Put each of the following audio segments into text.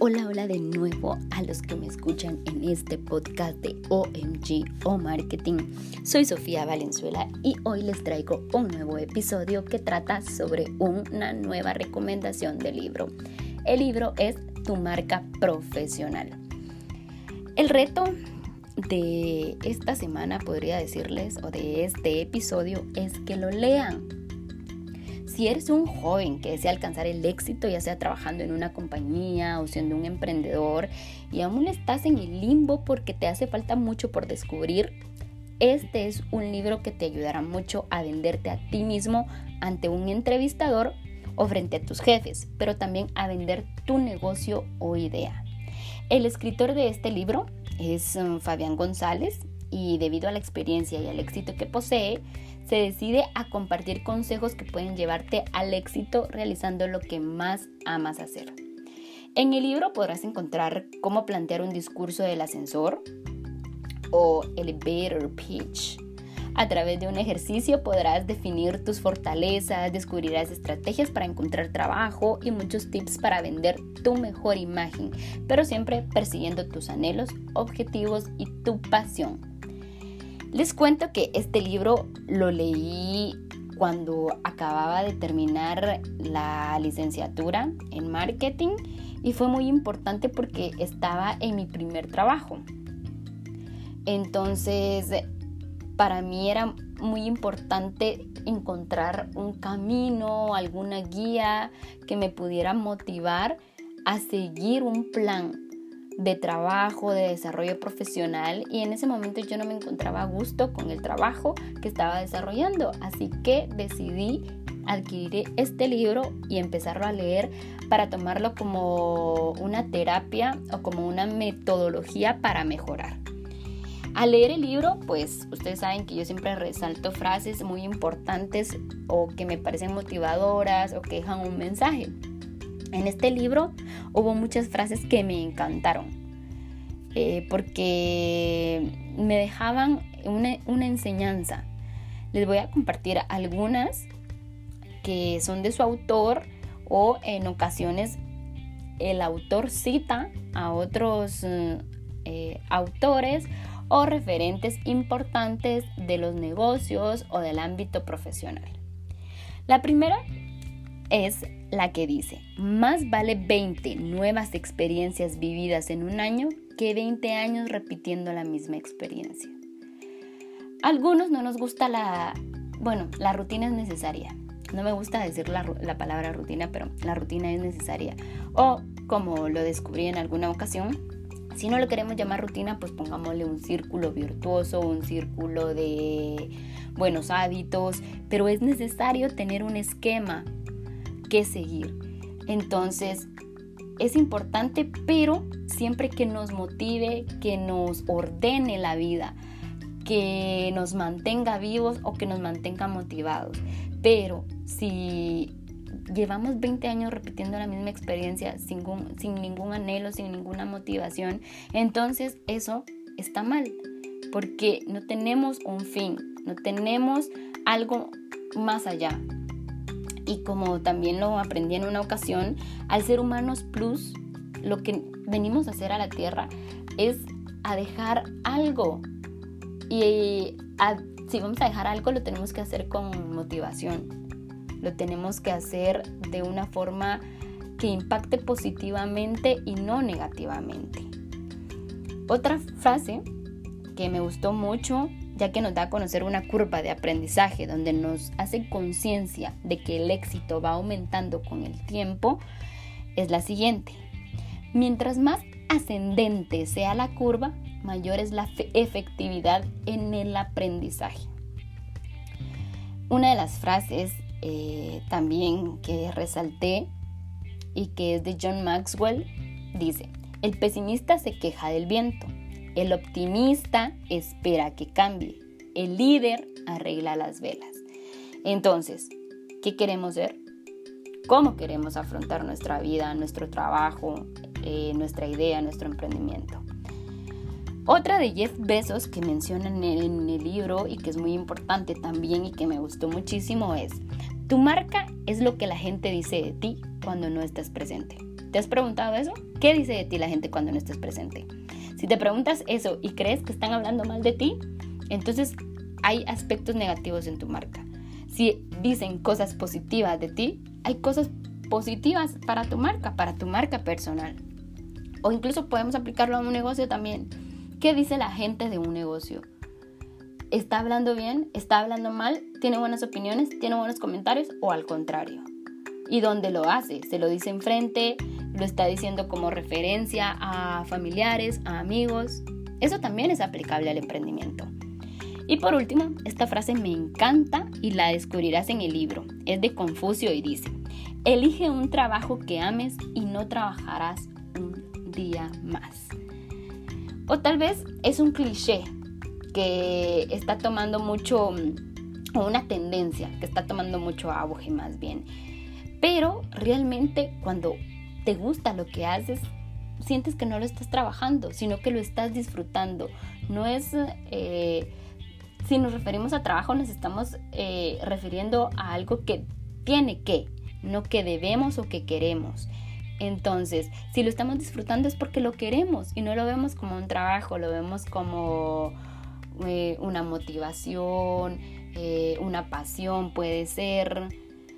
Hola, hola de nuevo a los que me escuchan en este podcast de OMG o Marketing. Soy Sofía Valenzuela y hoy les traigo un nuevo episodio que trata sobre una nueva recomendación de libro. El libro es Tu marca profesional. El reto de esta semana, podría decirles, o de este episodio, es que lo lean. Si eres un joven que desea alcanzar el éxito, ya sea trabajando en una compañía o siendo un emprendedor, y aún estás en el limbo porque te hace falta mucho por descubrir, este es un libro que te ayudará mucho a venderte a ti mismo ante un entrevistador o frente a tus jefes, pero también a vender tu negocio o idea. El escritor de este libro es Fabián González, y debido a la experiencia y al éxito que posee, se decide a compartir consejos que pueden llevarte al éxito realizando lo que más amas hacer. En el libro podrás encontrar cómo plantear un discurso del ascensor o elevator pitch. A través de un ejercicio podrás definir tus fortalezas, descubrirás estrategias para encontrar trabajo y muchos tips para vender tu mejor imagen, pero siempre persiguiendo tus anhelos, objetivos y tu pasión. Les cuento que este libro lo leí cuando acababa de terminar la licenciatura en marketing y fue muy importante porque estaba en mi primer trabajo. Entonces, para mí era muy importante encontrar un camino, alguna guía que me pudiera motivar a seguir un plan de trabajo, de desarrollo profesional, y en ese momento yo no me encontraba a gusto con el trabajo que estaba desarrollando, así que decidí adquirir este libro y empezarlo a leer para tomarlo como una terapia o como una metodología para mejorar. Al leer el libro, pues ustedes saben que yo siempre resalto frases muy importantes o que me parecen motivadoras o que dejan un mensaje. En este libro hubo muchas frases que me encantaron porque me dejaban una enseñanza. Les voy a compartir algunas que son de su autor, o en ocasiones el autor cita a otros autores o referentes importantes de los negocios o del ámbito profesional. La primera es la que dice: más vale 20 nuevas experiencias vividas en un año que 20 años repitiendo la misma experiencia. A algunos no nos gusta la rutina es necesaria. No me gusta decir la palabra rutina, pero la rutina es necesaria. O como lo descubrí en alguna ocasión, si no lo queremos llamar rutina, pues pongámosle un círculo virtuoso, un círculo de buenos hábitos, pero es necesario tener un esquema que seguir. Entonces es importante, pero siempre que nos motive, que nos ordene la vida, que nos mantenga vivos o que nos mantenga motivados. Pero si llevamos 20 años repitiendo la misma experiencia sin ningún anhelo, sin ninguna motivación, entonces eso está mal, porque no tenemos un fin, no tenemos algo más allá. Y como también lo aprendí en una ocasión, al ser humanos plus, lo que venimos a hacer a la tierra es a dejar algo. Y si vamos a dejar algo, lo tenemos que hacer con motivación. Lo tenemos que hacer de una forma que impacte positivamente y no negativamente. Otra frase que me gustó mucho, ya que nos da a conocer una curva de aprendizaje donde nos hace conciencia de que el éxito va aumentando con el tiempo, es la siguiente: mientras más ascendente sea la curva, mayor es la efectividad en el aprendizaje. Una de las frases también que resalté y que es de John Maxwell dice: el pesimista se queja del viento, el optimista espera que cambie, el líder arregla las velas. Entonces, ¿qué queremos ser? ¿Cómo queremos afrontar nuestra vida, nuestro trabajo, nuestra idea, nuestro emprendimiento? Otra de Jeff Bezos que mencionan en el libro y que es muy importante también y que me gustó muchísimo es: tu marca es lo que la gente dice de ti cuando no estás presente. ¿Te has preguntado eso? ¿Qué dice de ti la gente cuando no estés presente? Si te preguntas eso y crees que están hablando mal de ti, entonces hay aspectos negativos en tu marca. Si dicen cosas positivas de ti, hay cosas positivas para tu marca personal. O incluso podemos aplicarlo a un negocio también. ¿Qué dice la gente de un negocio? ¿Está hablando bien? ¿Está hablando mal? ¿Tiene buenas opiniones? ¿Tiene buenos comentarios? ¿O al contrario? ¿Y dónde lo hace? ¿Se lo dice enfrente? ¿Lo está diciendo como referencia a familiares, a amigos? Eso también es aplicable al emprendimiento. Y por último, esta frase me encanta y la descubrirás en el libro. Es de Confucio y dice: elige un trabajo que ames y no trabajarás un día más. O tal vez es un cliché que está tomando mucho, o una tendencia que está tomando mucho auge más bien. Pero realmente cuando te gusta lo que haces, sientes que no lo estás trabajando, sino que lo estás disfrutando. No es, si nos referimos a trabajo, nos estamos refiriendo a algo que tiene que, no que debemos o que queremos. Entonces, si lo estamos disfrutando es porque lo queremos y no lo vemos como un trabajo, lo vemos como una motivación, una pasión puede ser.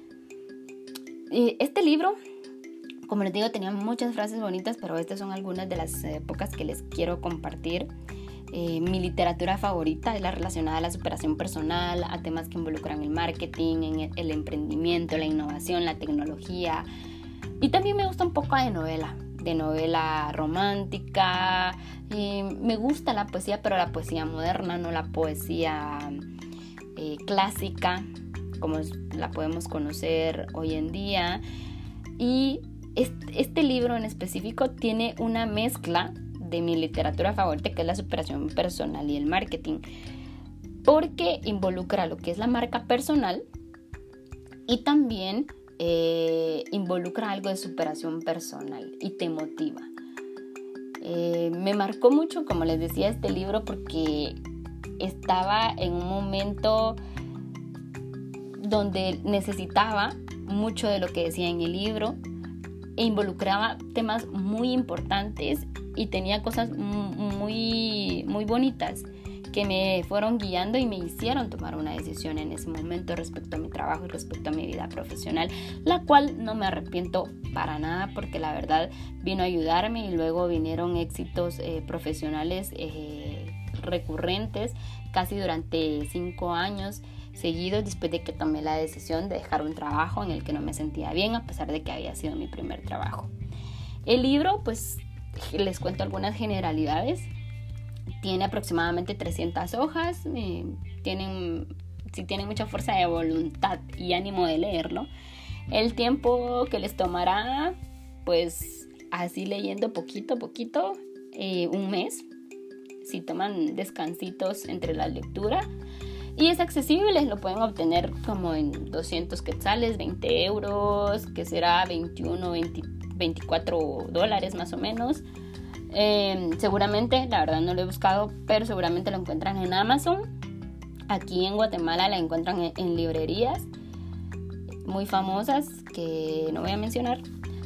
Este libro, como les digo, tenía muchas frases bonitas, pero estas son algunas de las pocas que les quiero compartir. Mi literatura favorita es la relacionada a la superación personal, a temas que involucran el marketing, el emprendimiento, la innovación, la tecnología. Y también me gusta un poco de novela romántica. Me gusta la poesía, pero la poesía moderna, no la poesía clásica, como la podemos conocer hoy en día. Y este libro en específico tiene una mezcla de mi literatura favorita, que es la superación personal y el marketing, porque involucra lo que es la marca personal y también involucra algo de superación personal y te motiva. Me marcó mucho, como les decía, este libro porque estaba en un momento donde necesitaba mucho de lo que decía en el libro e involucraba temas muy importantes y tenía cosas muy, muy bonitas que me fueron guiando y me hicieron tomar una decisión en ese momento respecto a mi trabajo y respecto a mi vida profesional, la cual no me arrepiento para nada porque la verdad vino a ayudarme y luego vinieron éxitos profesionales recurrentes casi durante 5 años seguidos después de que tomé la decisión de dejar un trabajo en el que no me sentía bien a pesar de que había sido mi primer trabajo. El libro, pues les cuento algunas generalidades. Tiene aproximadamente 300 hojas. Si tienen mucha fuerza de voluntad y ánimo de leerlo, el tiempo que les tomará, pues así leyendo poquito a poquito, un mes, si toman descansitos entre la lectura. Y es accesible, lo pueden obtener como en 200 quetzales, 20 euros, que será 21, 24 dólares más o menos. Seguramente, la verdad no lo he buscado, pero seguramente lo encuentran en Amazon. Aquí en Guatemala la encuentran en librerías muy famosas que no voy a mencionar,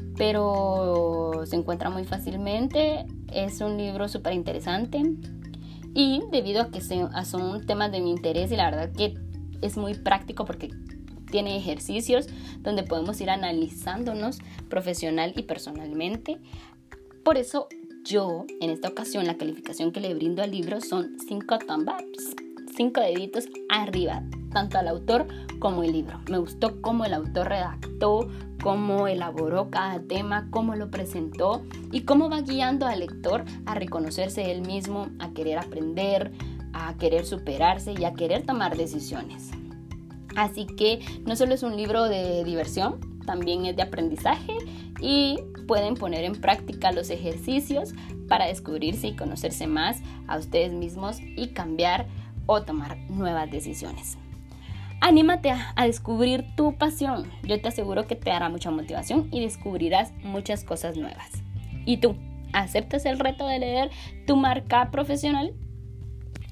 pero se encuentra muy fácilmente. Es un libro súper interesante y debido a que son temas de mi interés y la verdad que es muy práctico porque tiene ejercicios donde podemos ir analizándonos profesional y personalmente. Por eso yo, en esta ocasión, la calificación que le brindo al libro son 5 thumbs ups, 5 deditos arriba, tanto al autor como el libro. Me gustó cómo el autor redactó, cómo elaboró cada tema, cómo lo presentó y cómo va guiando al lector a reconocerse él mismo, a querer aprender, a querer superarse y a querer tomar decisiones. Así que no solo es un libro de diversión, también es de aprendizaje y pueden poner en práctica los ejercicios para descubrirse y conocerse más a ustedes mismos y cambiar o tomar nuevas decisiones. Anímate a descubrir tu pasión. Yo te aseguro que te dará mucha motivación y descubrirás muchas cosas nuevas. ¿Y tú? ¿Aceptas el reto de leer tu marca profesional?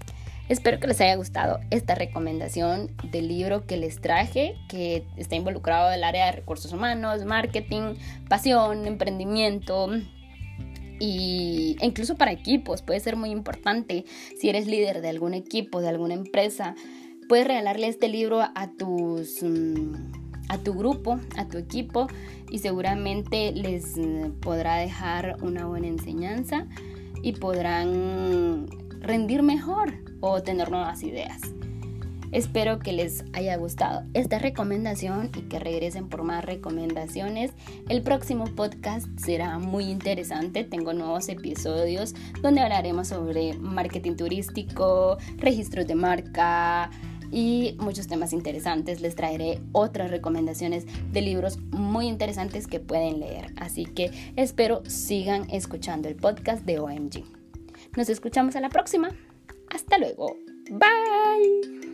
Espero que les haya gustado esta recomendación del libro que les traje, que está involucrado en el área de recursos humanos, marketing, pasión, emprendimiento e incluso para equipos. Puede ser muy importante. Si eres líder de algún equipo, de alguna empresa, puedes regalarle este libro a tu grupo, a tu equipo, y seguramente les podrá dejar una buena enseñanza y podrán rendir mejor o tener nuevas ideas. Espero que les haya gustado esta recomendación y que regresen por más recomendaciones. El próximo podcast será muy interesante. Tengo nuevos episodios donde hablaremos sobre marketing turístico, registros de marca y muchos temas interesantes. Les traeré otras recomendaciones de libros muy interesantes que pueden leer. Así que espero sigan escuchando el podcast de OMG. Nos escuchamos a la próxima. Hasta luego. Bye.